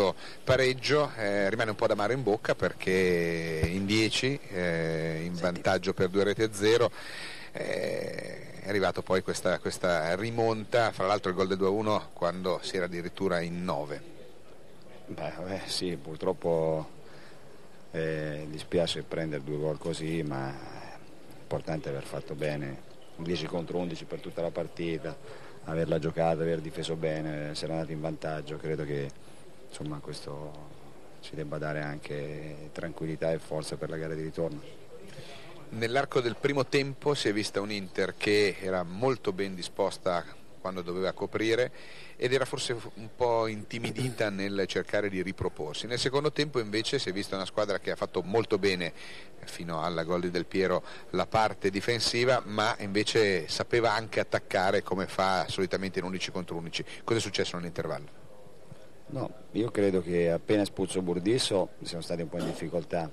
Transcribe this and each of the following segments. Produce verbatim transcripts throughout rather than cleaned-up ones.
questo pareggio, eh, rimane un po' d'amaro in bocca perché in dieci, eh, in vantaggio per due reti a zero, eh, è arrivato poi questa, questa rimonta, fra l'altro il gol del due a uno quando si era addirittura in nove. Beh, beh sì, purtroppo eh, dispiace prendere due gol così, ma è importante aver fatto bene dieci contro undici per tutta la partita, averla giocata, aver difeso bene, essere andati in vantaggio. Credo che insomma questo ci debba dare anche tranquillità e forza per la gara di ritorno. Nell'arco del primo tempo si è vista un Inter che era molto ben disposta quando doveva coprire ed era forse un po' intimidita nel cercare di riproporsi. Nel secondo tempo invece si è vista una squadra che ha fatto molto bene fino alla gol di Del Piero la parte difensiva, ma invece sapeva anche attaccare come fa solitamente in undici contro undici. Cosa è successo nell'intervallo? No, io credo che appena espulso Burdisso siamo stati un po' in difficoltà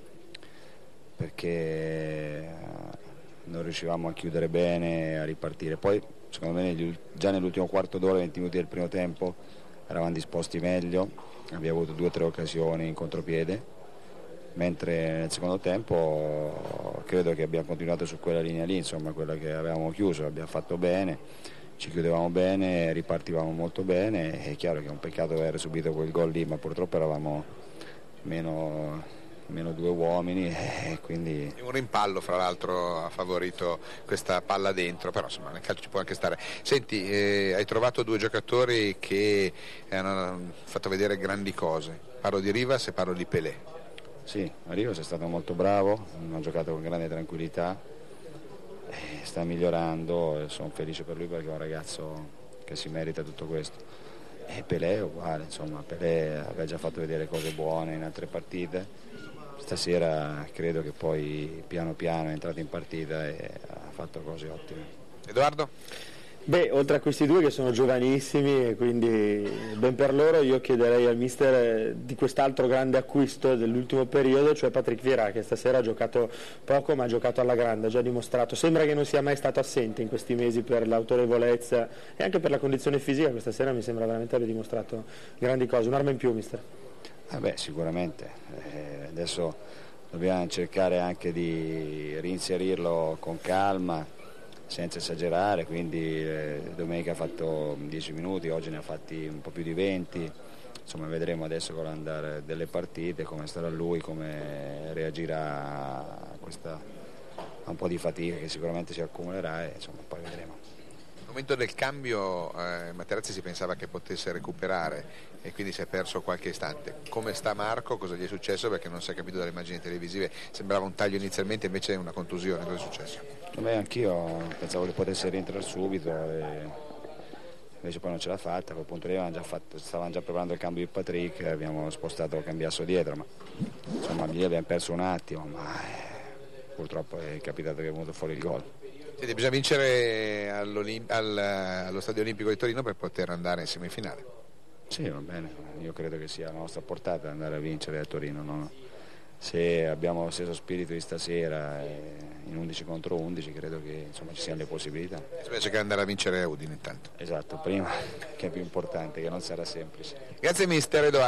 perché non riuscivamo a chiudere bene, a ripartire. Poi secondo me già nell'ultimo quarto d'ora, venti minuti del primo tempo, eravamo disposti meglio, abbiamo avuto due o tre occasioni in contropiede, mentre nel secondo tempo credo che abbiamo continuato su quella linea lì, insomma quella che avevamo chiuso, l'abbiamo fatto bene, ci chiudevamo bene, ripartivamo molto bene. È chiaro che è un peccato aver subito quel gol lì, ma purtroppo eravamo meno... meno due uomini e quindi un rimpallo fra l'altro ha favorito questa palla dentro, però insomma nel calcio ci può anche stare. Senti, eh, hai trovato due giocatori che hanno fatto vedere grandi cose, parlo di Rivas e parlo di Pelé. Sì, Rivas è stato molto bravo, ha giocato con grande tranquillità, sta migliorando e sono felice per lui perché è un ragazzo che si merita tutto questo. E Pelé è uguale, insomma Pelé aveva già fatto vedere cose buone in altre partite. Stasera credo che poi piano piano è entrato in partita e ha fatto cose ottime. Edoardo? Beh, oltre a questi due che sono giovanissimi e quindi ben per loro, io chiederei al mister di quest'altro grande acquisto dell'ultimo periodo, cioè Patrick Vieira, che stasera ha giocato poco ma ha giocato alla grande, ha già dimostrato, sembra che non sia mai stato assente in questi mesi per l'autorevolezza e anche per la condizione fisica. Questa sera mi sembra veramente aver dimostrato grandi cose, un'arma in più, mister. Ah beh, sicuramente, eh, adesso dobbiamo cercare anche di reinserirlo con calma, senza esagerare, quindi eh, domenica ha fatto dieci minuti, oggi ne ha fatti un po' più di venti, insomma vedremo adesso con l'andare delle partite, come starà lui, come reagirà a questa a un po' di fatica che sicuramente si accumulerà e insomma poi vedremo. Al momento del cambio eh, Materazzi si pensava che potesse recuperare e quindi si è perso qualche istante. Come sta Marco? Cosa gli è successo? Perché non si è capito dalle immagini televisive, sembrava un taglio inizialmente, invece è una contusione. Cosa è successo? Beh, anch'io pensavo che potesse rientrare subito e invece poi non ce l'ha fatta. A quel punto lì avevano già fatto, stavano già preparando il cambio di Patrick, abbiamo spostato Cambiasso dietro, ma insomma lì abbiamo perso un attimo, ma eh, purtroppo è capitato che è venuto fuori il gol. Senti, bisogna vincere al, allo Stadio Olimpico di Torino per poter andare in semifinale. Sì, va bene, io credo che sia alla nostra portata andare a vincere a Torino, no? Se abbiamo lo stesso spirito di stasera in undici contro undici credo che insomma, ci siano le possibilità. Specie che andare a vincere a Udine intanto. Esatto, prima che è più importante, che non sarà semplice. Grazie mister Edoardo.